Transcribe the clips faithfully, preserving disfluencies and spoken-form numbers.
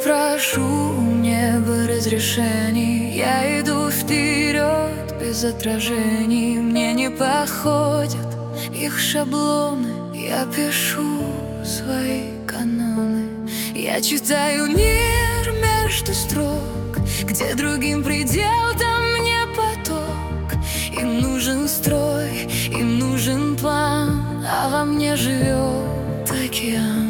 прошу у неба разрешений, я иду вперед без отражений. Мне не походят их шаблоны, я пишу свои каноны. Я читаю мир между строк, где другим предел, там мне поток. Им нужен строй, им нужен план, а во мне живет океан.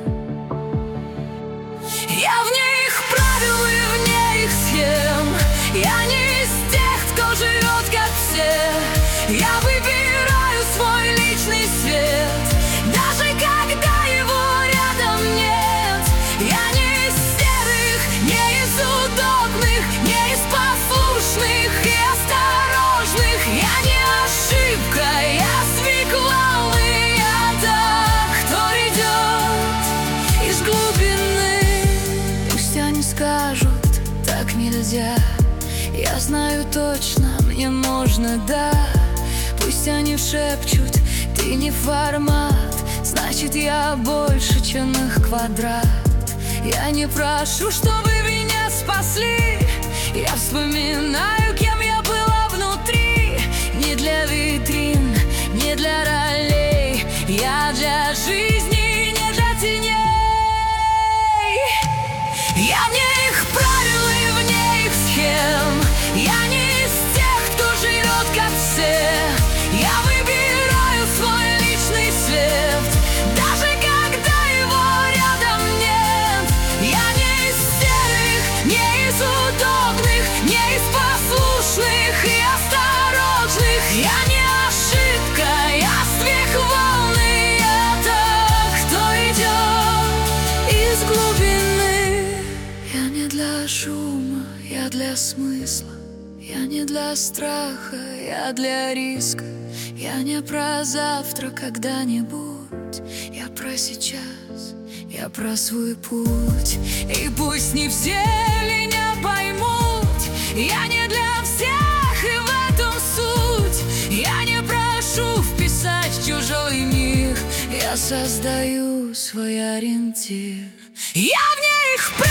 Я вне их правил и вне их схем, я не из тех, кто живет как все. Я выбираю свой личный свет, даже когда его рядом нет. Я не из серых, не из удобных, не из послушных и осторожных. Я не ошибка, я сдвиг волны, я так, кто идет из глубины. Пусть они скажут, так нельзя, я знаю точно, мне можно, да. Пусть они шепчут, ты не формат, значит я больше, чем их квадрат. Я не прошу, чтобы меня спасли, я вспоминаю, кем я была внутри. Не для витрин, не для ролей, я для жизни, не для теней. Я вне их правил и вне их схем, я не из тех, кто живет как все. Я выбираю свой личный свет, даже когда его рядом нет. Я не из серых, не из удобных, не из послушных и осторожных. Я не ошибка, я сдвиг волны, я так, кто идет из глубины. Я не для шума, я для смысла, я не для страха, я для риска. Я не про завтра когда-нибудь, я про сейчас, я про свой путь. И пусть не все меня поймут, я не для всех, и в этом суть. Я не прошу вписать в чужой мир, я создаю свой ориентир. Я вне их правил